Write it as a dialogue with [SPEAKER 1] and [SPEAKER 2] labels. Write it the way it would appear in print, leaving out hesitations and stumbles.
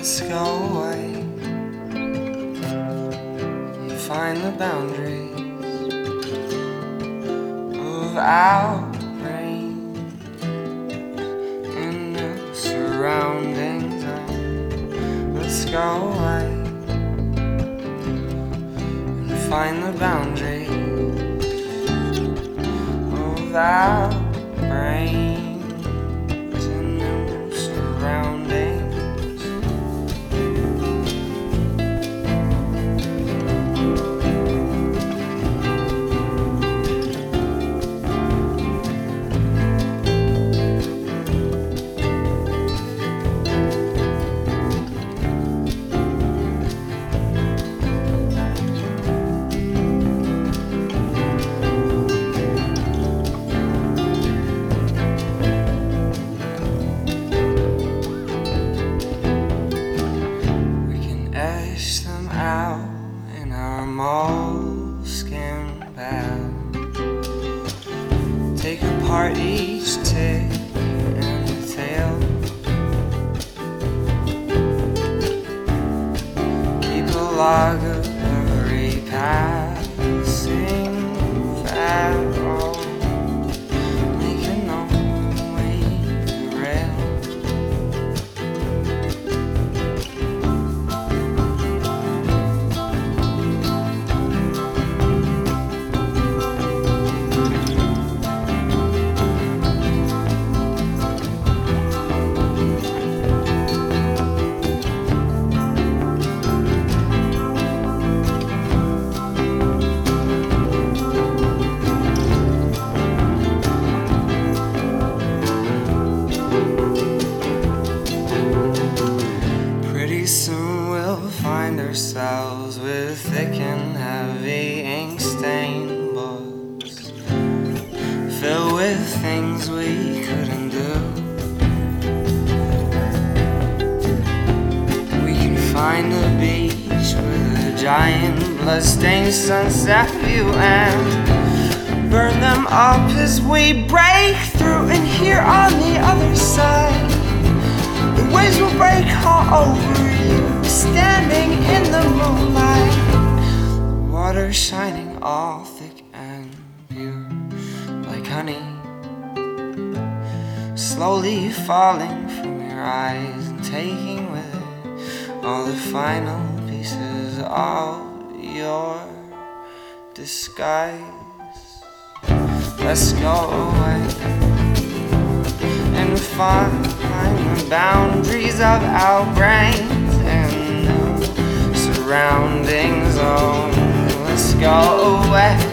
[SPEAKER 1] Let's go away and find the boundaries of our brain in the surroundings. Let's go away and find the boundaries of our brains in the surroundings. Them out in our moleskin bag. Take apart each tick and tail. Keep a log of every passing fad. Make a known way to rail. Soon we'll find ourselves with thick and heavy ink-stained books filled with things we couldn't do. We can find a beach with a giant blood-stained sunset view and burn them up as we break through. And here on the other side, the waves will break all over you, standing in the moonlight. Water shining all thick and pure, like honey, slowly falling from your eyes and taking with it all the final pieces of your disguise. Let's go away and find the boundaries of our brains and the surroundings. Oh, let's go away